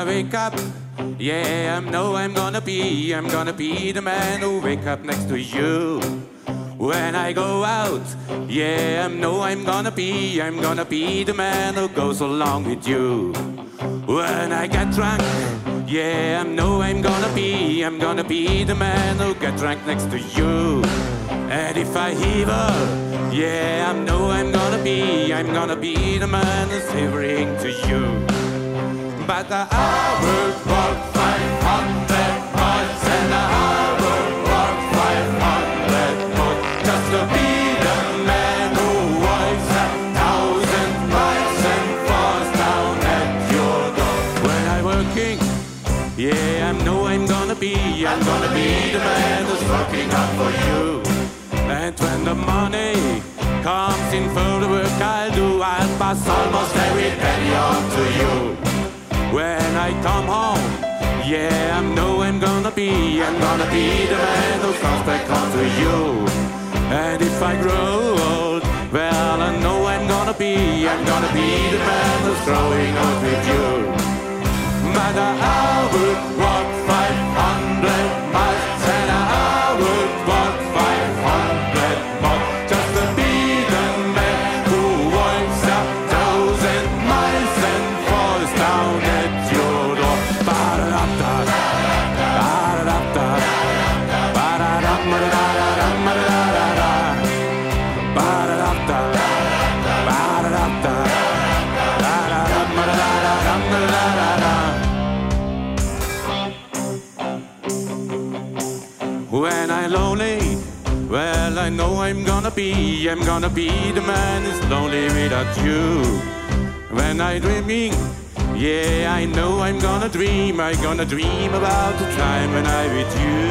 I wake up, yeah, I know I'm gonna be the man who wake up next to you. When I go out, yeah, I know I'm gonna be the man who goes along with you. When I get drunk, yeah, I know I'm gonna be the man who get drunk next to you. And if I heaver, yeah, I know I'm gonna be the man who's shivering to you. But I would walk 500 miles and I would walk 500 more just to be the man who walks 1,000 miles and falls down at your door. When I'm working, yeah, I know I'm gonna be the man who's working hard for you. And when the money comes in for the work I'll pass almost every penny on to you. When I come home, yeah, I know I'm gonna be the man who comes back home to you. And if I grow old, well, I know I'm gonna be the man who's growing old with you. But I would walk 500 miles and I would walk 500 more just to be the man who walks 1,000 miles and falls down at your door. Ba-da-da-da, ba-da-da-da, ba-da-da-da-da-da-da-da-da-da, ba-da-da-da, ba-da-da-da, da-da-da-da-da-da-da-da-da. When I'm lonely, well, I know I'm gonna be the man who's lonely without you. When I'm dreaming, yeah, I know I'm gonna dream about the time when I'm with you.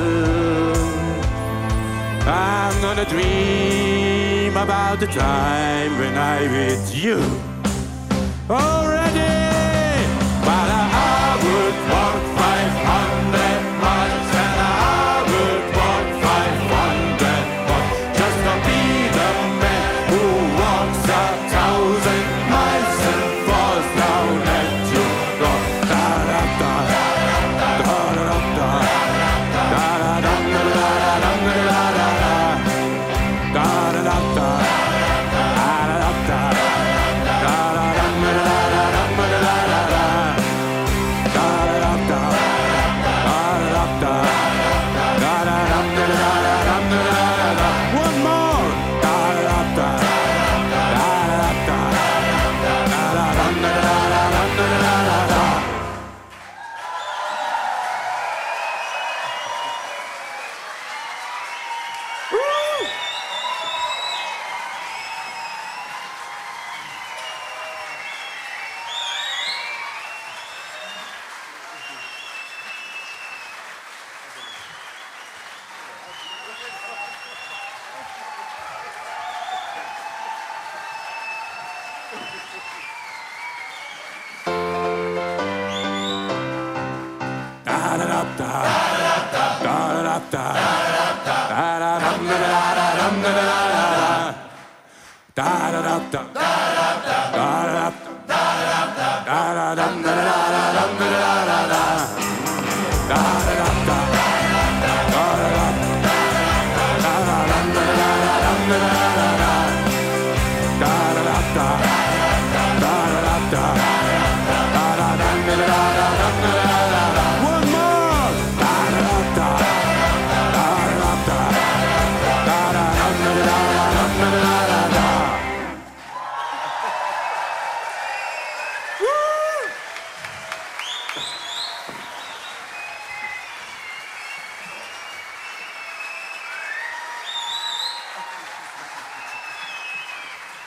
I'm gonna dream about the time when I'm with you. Already, but I would walk 500 miles and I would walk 500 more just to be the man who walks 1,000 miles and falls down at your door. Da-da-da, da-da-da, da-da-da-da-da-da-da-da-da-da-da-da-da-da. One more. Da